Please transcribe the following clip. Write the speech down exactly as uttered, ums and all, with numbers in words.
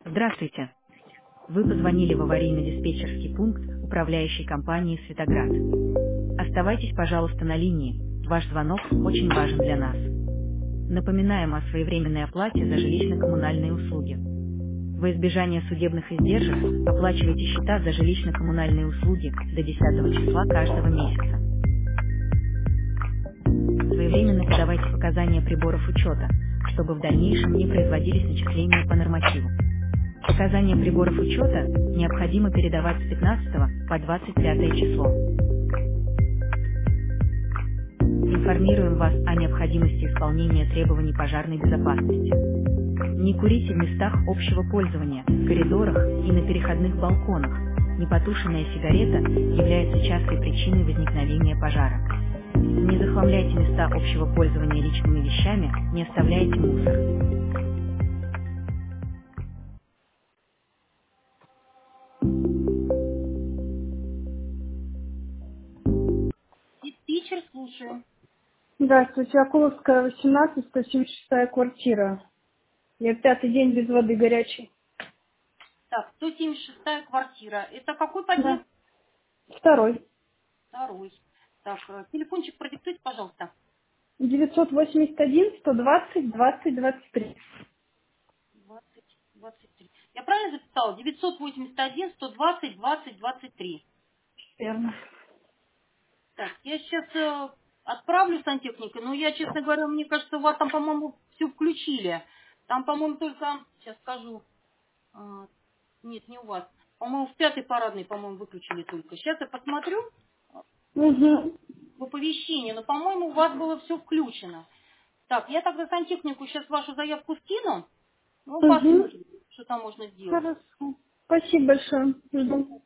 Здравствуйте. Вы позвонили в аварийно-диспетчерский пункт управляющей компании «Светоград». Оставайтесь, пожалуйста, на линии. Ваш звонок очень важен для нас. Напоминаем о своевременной оплате за жилищно-коммунальные услуги. Во избежание судебных издержек оплачивайте счета за жилищно-коммунальные услуги до десятого числа каждого месяца. Своевременно подавайте показания приборов учета, чтобы в дальнейшем не производились начисления по нормативу. Показания приборов учета необходимо передавать с пятнадцатого по двадцать пятое число. Информируем вас о необходимости исполнения требований пожарной безопасности. Не курите в местах общего пользования, в коридорах и на переходных балконах. Непотушенная сигарета является частой причиной возникновения пожара. Не захламляйте места общего пользования личными вещами, не оставляйте мусор. Диспетчер, слушаю. Здравствуйте, Акуловская, восемнадцать, сто семьдесят шестая квартира. Я пятый день без воды горячей. Так, сто семьдесят шестая квартира. Это какой подъезд? Да. Второй. Второй. Так, э, телефончик продиктуйте, пожалуйста. девятьсот восемьдесят один, сто двадцать, двадцать, двадцать три. двадцать, двадцать три. Я правильно записала? девятьсот восемьдесят один, сто двадцать, двадцать, двадцать три. Верно. Так, я сейчас э, отправлю сантехника, но я, честно говоря, мне кажется, у вас там, по-моему, все включили. Там, по-моему, только, сейчас скажу, а, нет, не у вас. По-моему, в пятой парадной, по-моему, выключили только. Сейчас я посмотрю Угу. в оповещении, но, по-моему, у вас было все включено. Так, я тогда сантехнику сейчас вашу заявку скину, ну, Угу. посмотрим, что там можно сделать. Хорошо. Спасибо большое. Жду.